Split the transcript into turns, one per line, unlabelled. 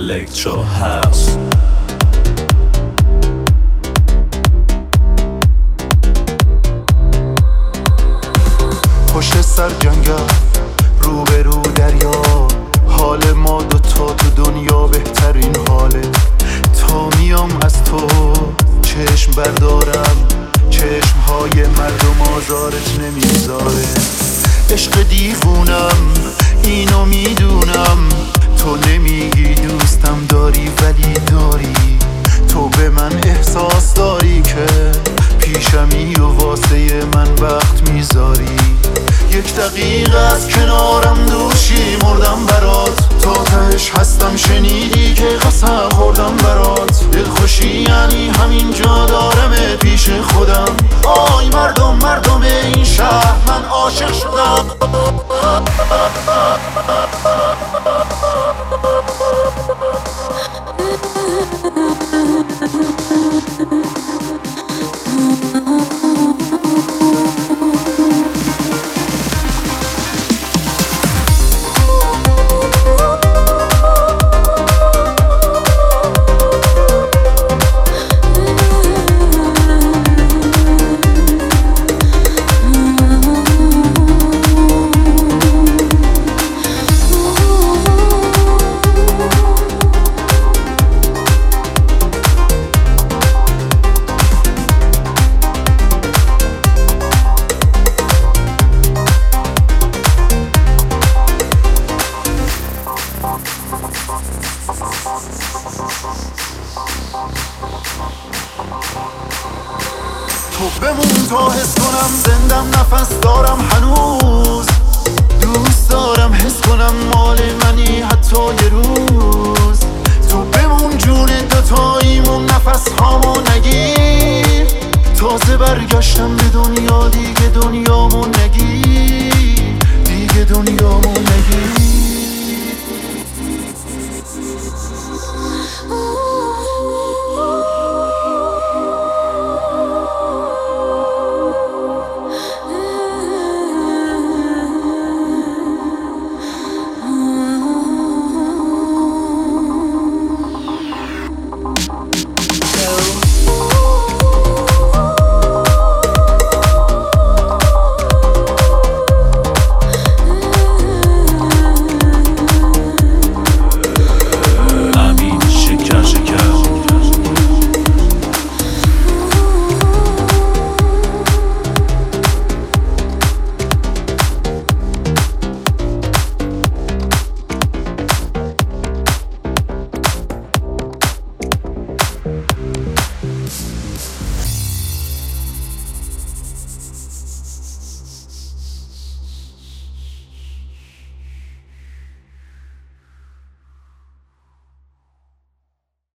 الکترو هاوس.
پشت سر جنگل روبرو دریا، حال ما دوتا تو دنیا بهترین حاله. تا میام از تو چشم بردارم، چشمهای مردم آزارت نمیذاره. عشق دیوونم اینو میدونم، تو نمیگی دوستم داری ولی داری. تو به من احساس داری که پیشمی و واسه من وقت میذاری. یک دقیقه از کنارم دوشی مردم برات، تا تهش هستم شنیدی که قسم خوردم برات. دلخوشی یعنی همینجا دارم پیش خودم. آی مردم مردم این شهر من عاشق شدم. تو بمون تا حس کنم زندم، نفس دارم هنوز. دوست دارم حس کنم مال منی حتی یه روز. تو بمون جون دوتاییمون، نفس هامو نگیر. تازه برگشتم به دنیا، دیگه دنیامو نگیر، دیگه دنیامو نگیر.